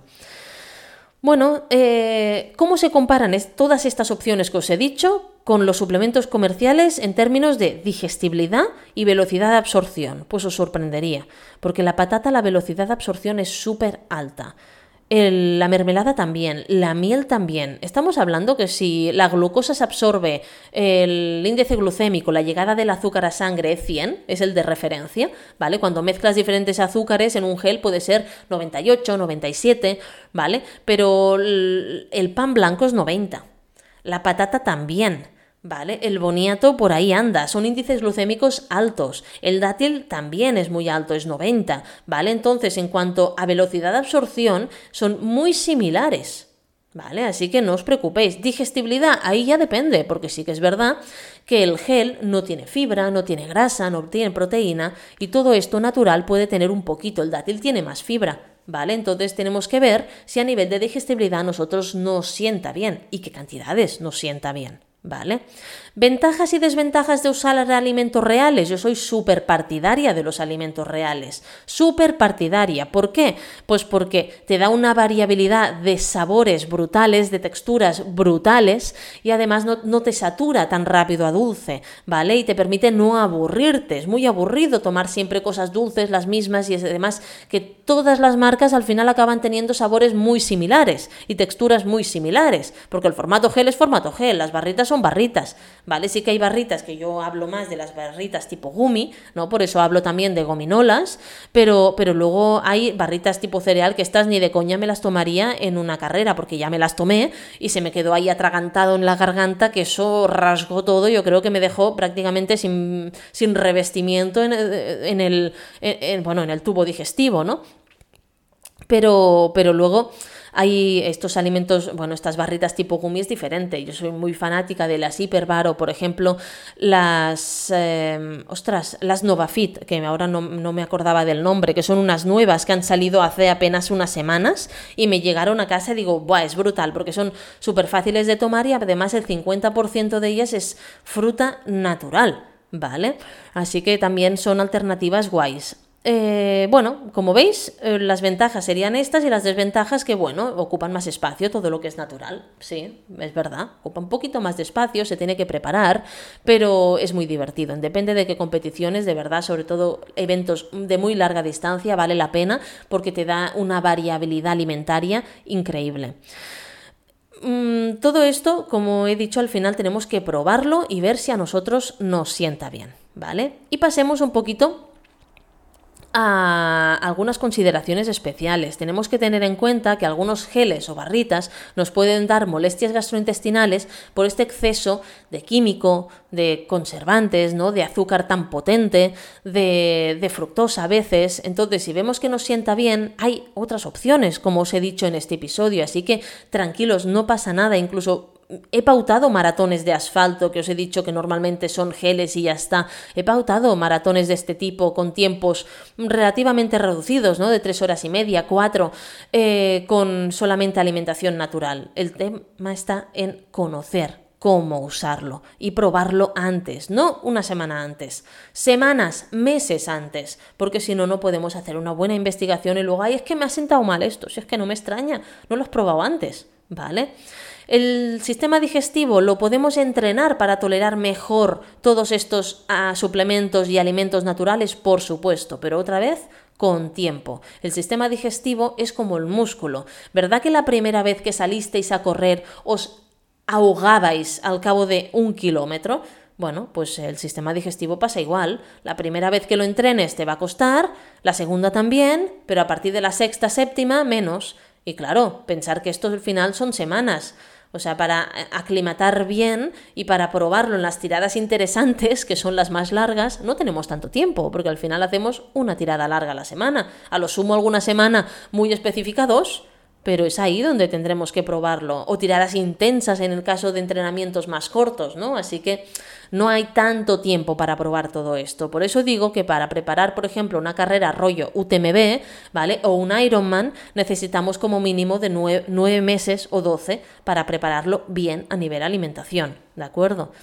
Bueno, ¿cómo se comparan todas estas opciones que os he dicho con los suplementos comerciales en términos de digestibilidad y velocidad de absorción? Pues os sorprendería, porque la patata, la velocidad de absorción es súper alta. La mermelada también, la miel también. Estamos hablando que si la glucosa se absorbe, el índice glucémico, la llegada del azúcar a sangre es 100, es el de referencia, ¿vale? Cuando mezclas diferentes azúcares en un gel puede ser 98, 97, ¿vale? Pero el pan blanco es 90, la patata también. ¿Vale? El boniato por ahí anda, son índices glucémicos altos, el dátil también es muy alto, es 90, ¿vale? Entonces, en cuanto a velocidad de absorción, son muy similares, ¿vale? Así que no os preocupéis. Digestibilidad, ahí ya depende, porque sí que es verdad que el gel no tiene fibra, no tiene grasa, no tiene proteína, y todo esto natural puede tener un poquito, el dátil tiene más fibra, ¿vale? Entonces tenemos que ver si a nivel de digestibilidad a nosotros nos sienta bien, y qué cantidades nos sienta bien, ¿vale? Ventajas y desventajas de usar alimentos reales. Yo soy súper partidaria de los alimentos reales. Súper partidaria. ¿Por qué? Pues porque te da una variabilidad de sabores brutales, de texturas brutales y además no te satura tan rápido a dulce, ¿vale? Y te permite no aburrirte. Es muy aburrido tomar siempre cosas dulces, las mismas, y además que todas las marcas al final acaban teniendo sabores muy similares y texturas muy similares, porque el formato gel es formato gel, las barritas son barritas, ¿vale? Sí que hay barritas que yo hablo más de las barritas tipo gummy, ¿no? Por eso hablo también de gominolas, pero luego hay barritas tipo cereal que estas ni de coña me las tomaría en una carrera, porque ya me las tomé y se me quedó ahí atragantado en la garganta, que eso rasgó todo, yo creo que me dejó prácticamente sin revestimiento en el tubo digestivo, ¿no? Pero luego hay estos alimentos, estas barritas tipo gummy es diferente. Yo soy muy fanática de las Hiperbar o, por ejemplo, las Novafit, que ahora no me acordaba del nombre, que son unas nuevas que han salido hace apenas unas semanas y me llegaron a casa y digo, ¡buah! Es brutal, porque son súper fáciles de tomar y además el 50% de ellas es fruta natural, ¿vale? Así que también son alternativas guays. Bueno, como veis, las ventajas serían estas y las desventajas que, bueno, ocupan más espacio, todo lo que es natural. Sí, es verdad, ocupa un poquito más de espacio, se tiene que preparar, pero es muy divertido. Depende de qué competiciones, de verdad, sobre todo eventos de muy larga distancia, vale la pena porque te da una variabilidad alimentaria increíble. Todo esto, como he dicho, al final tenemos que probarlo y ver si a nosotros nos sienta bien, ¿vale? Y pasemos un poquito a algunas consideraciones especiales. Tenemos que tener en cuenta que algunos geles o barritas nos pueden dar molestias gastrointestinales por este exceso de químico, de conservantes, ¿no? De azúcar tan potente, de fructosa a veces. Entonces, si vemos que nos sienta bien, hay otras opciones, como os he dicho en este episodio, así que tranquilos, no pasa nada, incluso he pautado maratones de asfalto, que os he dicho que normalmente son geles y ya está. He pautado maratones de este tipo con tiempos relativamente reducidos, ¿no? De 3 horas y media, 4, con solamente alimentación natural. El tema está en conocer cómo usarlo y probarlo antes, no una semana antes, semanas, meses antes, porque si no, no podemos hacer una buena investigación y luego, ay, es que me ha sentado mal esto, si es que no me extraña, no lo has probado antes, ¿vale? El sistema digestivo lo podemos entrenar para tolerar mejor todos estos suplementos y alimentos naturales, por supuesto, pero otra vez con tiempo. El sistema digestivo es como el músculo. ¿Verdad que la primera vez que salisteis a correr os ahogabais al cabo de 1 kilómetro? Bueno, pues el sistema digestivo pasa igual. La primera vez que lo entrenes te va a costar, la segunda también, pero a partir de la sexta, séptima, menos. Y claro, pensar que esto al final son semanas. O sea, para aclimatar bien y para probarlo en las tiradas interesantes, que son las más largas, no tenemos tanto tiempo, porque al final hacemos una tirada larga a la semana. A lo sumo alguna semana muy específica, 2, pero es ahí donde tendremos que probarlo. O tiradas intensas en el caso de entrenamientos más cortos, ¿no? Así que no hay tanto tiempo para probar todo esto. Por eso digo que para preparar, por ejemplo, una carrera rollo UTMB, ¿vale? O un Ironman, necesitamos como mínimo de 9 meses o 12 para prepararlo bien a nivel alimentación, ¿de acuerdo?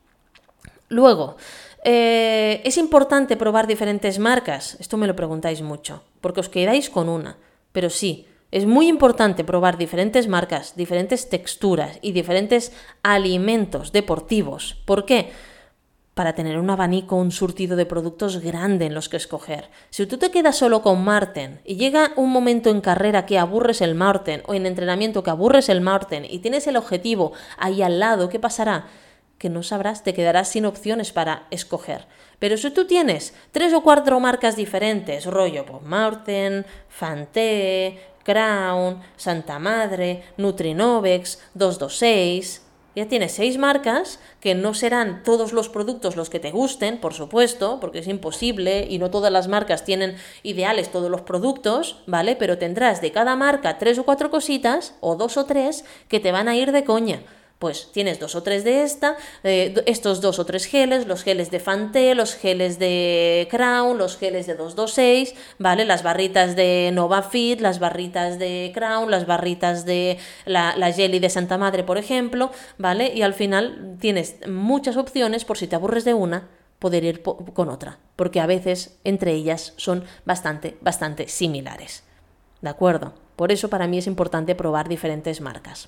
Luego, es importante probar diferentes marcas. Esto me lo preguntáis mucho, porque os quedáis con una. Pero sí, es muy importante probar diferentes marcas, diferentes texturas y diferentes alimentos deportivos. ¿Por qué? Para tener un abanico, un surtido de productos grande en los que escoger. Si tú te quedas solo con Maurten y llega un momento en carrera que aburres el Maurten o en entrenamiento que aburres el Maurten y tienes el objetivo ahí al lado, ¿qué pasará? Que no sabrás, te quedarás sin opciones para escoger. Pero si tú tienes 3 o 4 marcas diferentes, rollo pues Maurten, Fanté, Crown, Santa Madre, Nutrinovex, 226... Ya tienes 6 marcas que no serán todos los productos los que te gusten, por supuesto, porque es imposible y no todas las marcas tienen ideales todos los productos, ¿vale? Pero tendrás de cada marca 3 o 4 cositas, o 2 o 3, que te van a ir de coña. Pues tienes 2 o 3 de estos 2 o 3 geles, los geles de Fanté, los geles de Crown, los geles de 226, ¿vale? Las barritas de NovaFit, las barritas de Crown, las barritas de la Jelly de Santa Madre, por ejemplo, ¿vale? Y al final tienes muchas opciones por si te aburres de una, poder ir con otra, porque a veces entre ellas son bastante similares, ¿de acuerdo? Por eso para mí es importante probar diferentes marcas.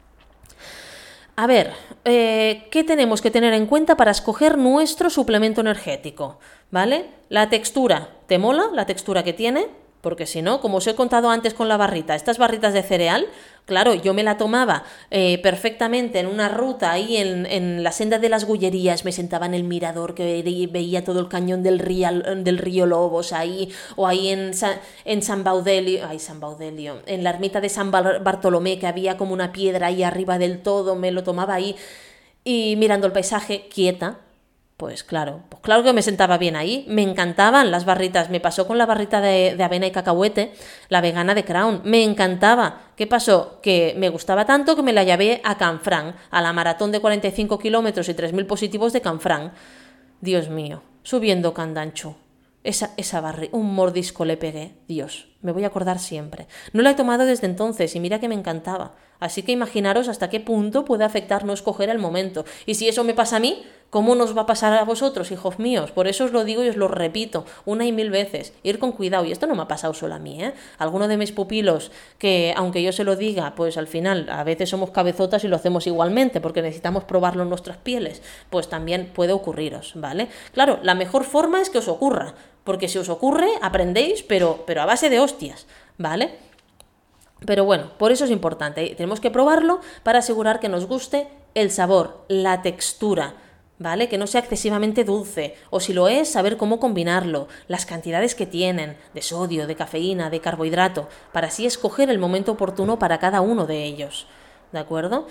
A ver, ¿qué tenemos que tener en cuenta para escoger nuestro suplemento energético? ¿Vale? La textura, ¿te mola la textura que tiene? Porque si no, como os he contado antes con la barrita, estas barritas de cereal, claro, yo me la tomaba perfectamente en una ruta ahí en la senda de las Gullerías, me sentaba en el mirador que veía todo el cañón del río Lobos ahí, o ahí en San Baudelio, en la ermita de San Bartolomé, que había como una piedra ahí arriba del todo, me lo tomaba ahí y mirando el paisaje, quieta. Pues claro que me sentaba bien ahí, me encantaban las barritas, me pasó con la barrita de avena y cacahuete, la vegana de Crown, me encantaba. ¿Qué pasó? Que me gustaba tanto que me la llevé a Canfranc, a la maratón de 45 kilómetros y 3.000 positivos de Canfranc. Dios mío, subiendo Candanchu. Esa barriga, un mordisco le pegué, Dios, me voy a acordar siempre. No la he tomado desde entonces y mira que me encantaba. Así que imaginaros hasta qué punto puede afectar no escoger el momento. Y si eso me pasa a mí, ¿Cómo nos va a pasar a vosotros, hijos míos? Por eso os lo digo y os lo repito una y mil veces. Ir con cuidado. Y esto no me ha pasado solo a mí, ¿eh? Algunos de mis pupilos que, aunque yo se lo diga, pues al final a veces somos cabezotas y lo hacemos igualmente porque necesitamos probarlo en nuestras pieles. Pues también puede ocurriros, ¿vale? Claro, la mejor forma es que os ocurra. Porque si os ocurre, aprendéis, pero a base de hostias, ¿vale? Pero bueno, por eso es importante. Tenemos que probarlo para asegurar que nos guste el sabor, la textura, ¿vale? Que no sea excesivamente dulce, o si lo es, saber cómo combinarlo, las cantidades que tienen de sodio, de cafeína, de carbohidrato, para así escoger el momento oportuno para cada uno de ellos, ¿de acuerdo?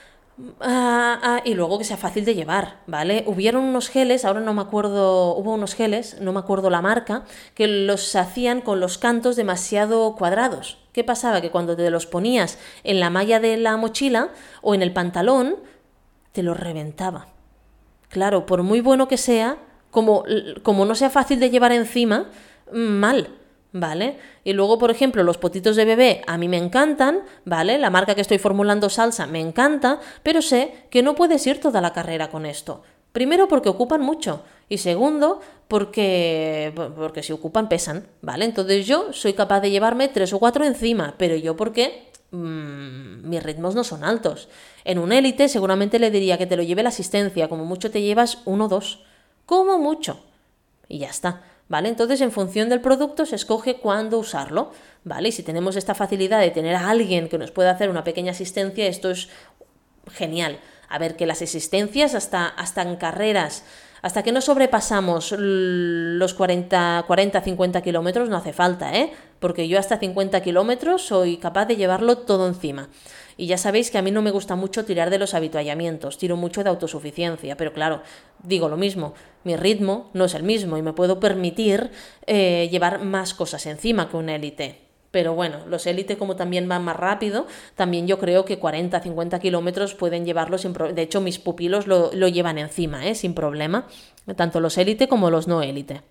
Y luego que sea fácil de llevar, ¿vale? Hubieron unos geles, ahora no me acuerdo, hubo unos geles, no me acuerdo la marca, que los hacían con los cantos demasiado cuadrados. ¿Qué pasaba? Que cuando te los ponías en la malla de la mochila o en el pantalón, te los reventaba. Claro, por muy bueno que sea, como no sea fácil de llevar encima, mal, ¿vale? Y luego, por ejemplo, los potitos de bebé a mí me encantan, ¿vale? La marca que estoy formulando, Salsa, me encanta, pero sé que no puedes ir toda la carrera con esto. Primero, porque ocupan mucho. Y segundo, porque si ocupan, pesan, ¿vale? Entonces yo soy capaz de llevarme 3 o 4 encima, pero yo porque mis ritmos no son altos. En un élite seguramente le diría que te lo lleve la asistencia, como mucho te llevas 1 o 2, como mucho, y ya está, ¿vale? Entonces en función del producto se escoge cuándo usarlo, ¿vale? Y si tenemos esta facilidad de tener a alguien que nos pueda hacer una pequeña asistencia, esto es genial. A ver, que las asistencias hasta en carreras, hasta que no sobrepasamos los 40-50 kilómetros no hace falta, ¿eh? Porque yo hasta 50 kilómetros soy capaz de llevarlo todo encima. Y ya sabéis que a mí no me gusta mucho tirar de los habituallamientos, tiro mucho de autosuficiencia, pero claro, digo lo mismo, mi ritmo no es el mismo y me puedo permitir llevar más cosas encima que un élite. Pero bueno, los élite como también van más rápido, también yo creo que 40-50 kilómetros pueden llevarlo sin problema. De hecho, mis pupilos lo llevan encima, sin problema, tanto los élite como los no élite.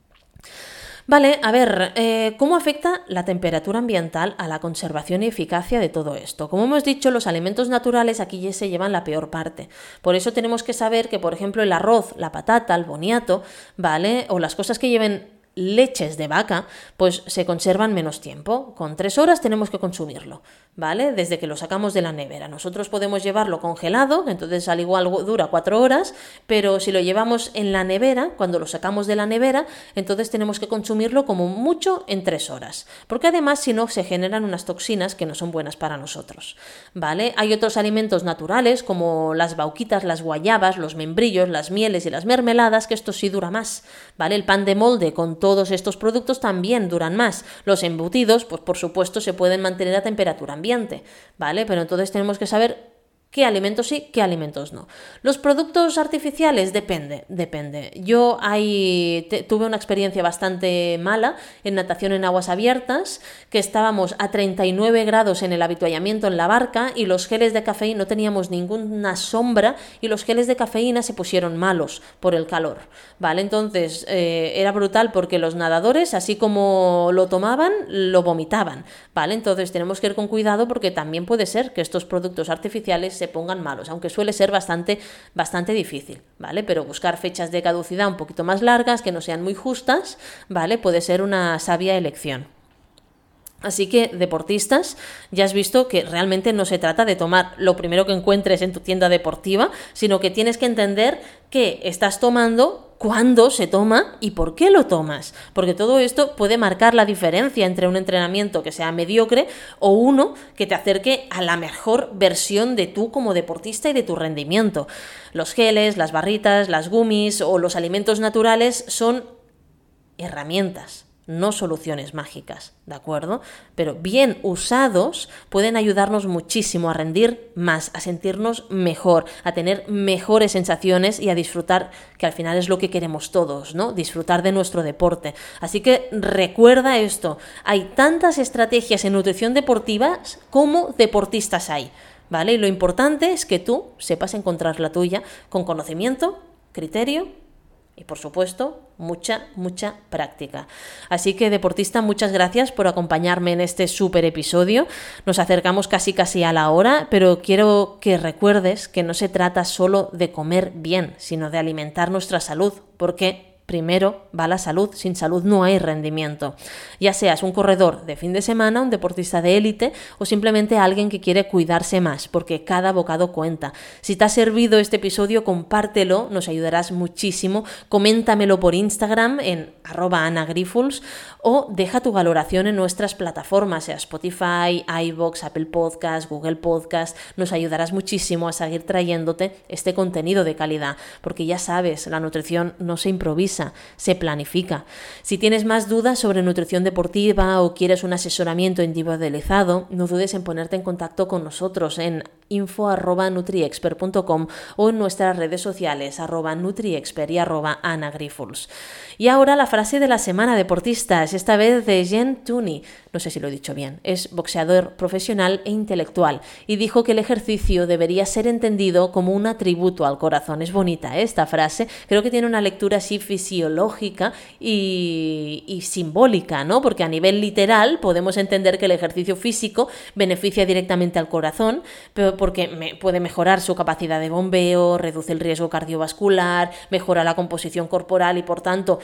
Vale, a ver, ¿cómo afecta la temperatura ambiental a la conservación y eficacia de todo esto? Como hemos dicho, los alimentos naturales aquí ya se llevan la peor parte. Por eso tenemos que saber que, por ejemplo, el arroz, la patata, el boniato, ¿vale? O las cosas que lleven leches de vaca, pues se conservan menos tiempo. Con 3 horas tenemos que consumirlo, ¿vale? Desde que lo sacamos de la nevera. Nosotros podemos llevarlo congelado, entonces al igual dura 4 horas, pero si lo llevamos en la nevera, cuando lo sacamos de la nevera, entonces tenemos que consumirlo como mucho en 3 horas. Porque además, si no, se generan unas toxinas que no son buenas para nosotros, ¿vale? Hay otros alimentos naturales, como las bauquitas, las guayabas, los membrillos, las mieles y las mermeladas, que esto sí dura más, ¿vale? El pan de molde con todos estos productos también duran más. Los embutidos, pues por supuesto, se pueden mantener a temperatura ambiente, ¿vale? Pero entonces tenemos que saber qué alimentos sí, qué alimentos no. Los productos artificiales, depende. Yo tuve una experiencia bastante mala en natación en aguas abiertas, que estábamos a 39 grados en el habituallamiento en la barca y los geles de cafeína, no teníamos ninguna sombra y los geles de cafeína se pusieron malos por el calor, ¿vale? Entonces era brutal porque los nadadores, así como lo tomaban, lo vomitaban, ¿vale? Entonces tenemos que ir con cuidado porque también puede ser que estos productos artificiales se pongan malos, aunque suele ser bastante difícil, ¿vale? Pero buscar fechas de caducidad un poquito más largas, que no sean muy justas, ¿vale? Puede ser una sabia elección. Así que, deportistas, ya has visto que realmente no se trata de tomar lo primero que encuentres en tu tienda deportiva, sino que tienes que entender qué estás tomando, cuándo se toma y por qué lo tomas. Porque todo esto puede marcar la diferencia entre un entrenamiento que sea mediocre o uno que te acerque a la mejor versión de tú como deportista y de tu rendimiento. Los geles, las barritas, las gummies o los alimentos naturales son herramientas, no soluciones mágicas, ¿de acuerdo? Pero bien usados pueden ayudarnos muchísimo a rendir más, a sentirnos mejor, a tener mejores sensaciones y a disfrutar, que al final es lo que queremos todos, ¿no? Disfrutar de nuestro deporte. Así que recuerda esto, hay tantas estrategias en nutrición deportiva como deportistas hay, ¿vale? Y lo importante es que tú sepas encontrar la tuya con conocimiento, criterio Y por supuesto, mucha práctica. Así que, deportista, muchas gracias por acompañarme en este súper episodio. Nos acercamos casi a la hora, pero quiero que recuerdes que no se trata solo de comer bien, sino de alimentar nuestra salud, porque primero va la salud. Sin salud no hay rendimiento. Ya seas un corredor de fin de semana, un deportista de élite o simplemente alguien que quiere cuidarse más, porque cada bocado cuenta. Si te ha servido este episodio, compártelo, nos ayudarás muchísimo. Coméntamelo por Instagram en @anagrifols o deja tu valoración en nuestras plataformas, sea Spotify, iVoox, Apple Podcast, Google Podcast. Nos ayudarás muchísimo a seguir trayéndote este contenido de calidad, porque ya sabes, la nutrición no se improvisa, se planifica. Si tienes más dudas sobre nutrición deportiva o quieres un asesoramiento individualizado, no dudes en ponerte en contacto con nosotros en info@nutriexpert.com o en nuestras redes sociales @nutriexpert y @anagrifols. Y ahora la frase de la semana, deportistas, esta vez de Jen Tooney. No sé si lo he dicho bien, es boxeador profesional e intelectual y dijo que el ejercicio debería ser entendido como un atributo al corazón. Es bonita esta frase, creo que tiene una lectura así fisiológica y simbólica, ¿no? Porque a nivel literal podemos entender que el ejercicio físico beneficia directamente al corazón, pero porque puede mejorar su capacidad de bombeo, reduce el riesgo cardiovascular, mejora la composición corporal y por tanto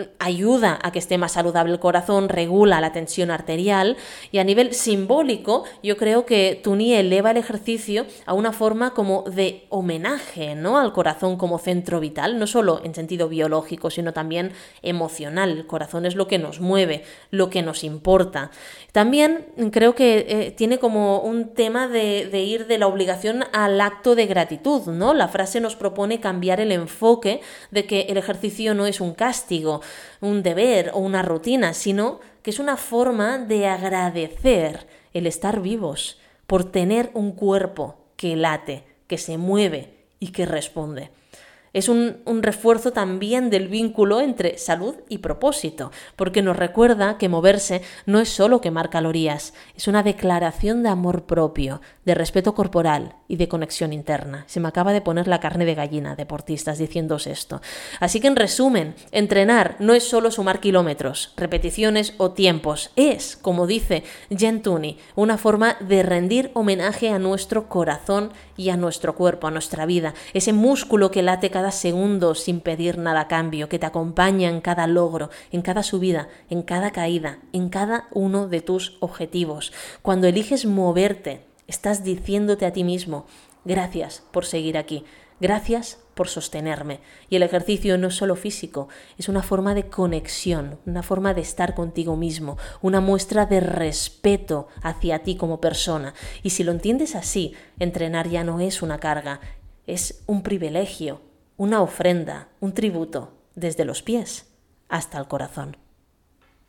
ayuda a que esté más saludable el corazón, regula la tensión arterial. Y a nivel simbólico yo creo que Tooney eleva el ejercicio a una forma como de homenaje, ¿no?, al corazón como centro vital, no solo en sentido biológico sino también emocional. El corazón es lo que nos mueve, lo que nos importa. También creo que tiene como un tema de ir de la obligación al acto de gratitud, ¿no? La frase nos propone cambiar el enfoque de que el ejercicio no es un castigo, un deber o una rutina, sino que es una forma de agradecer el estar vivos, por tener un cuerpo que late, que se mueve y que responde. Es un refuerzo también del vínculo entre salud y propósito, porque nos recuerda que moverse no es solo quemar calorías, es una declaración de amor propio, de respeto corporal y de conexión interna. Se me acaba de poner la carne de gallina, deportistas, diciéndoos esto. Así que en resumen, entrenar no es solo sumar kilómetros, repeticiones o tiempos, es, como dice Jen Tooney, una forma de rendir homenaje a nuestro corazón y a nuestro cuerpo, a nuestra vida, ese músculo que late cada segundo sin pedir nada a cambio, que te acompaña en cada logro, en cada subida, en cada caída, en cada uno de tus objetivos. Cuando eliges moverte, estás diciéndote a ti mismo, gracias por seguir aquí, gracias por sostenerme. Y el ejercicio no es solo físico, es una forma de conexión, una forma de estar contigo mismo, una muestra de respeto hacia ti como persona. Y si lo entiendes así, entrenar ya no es una carga, es un privilegio, una ofrenda, un tributo, desde los pies hasta el corazón.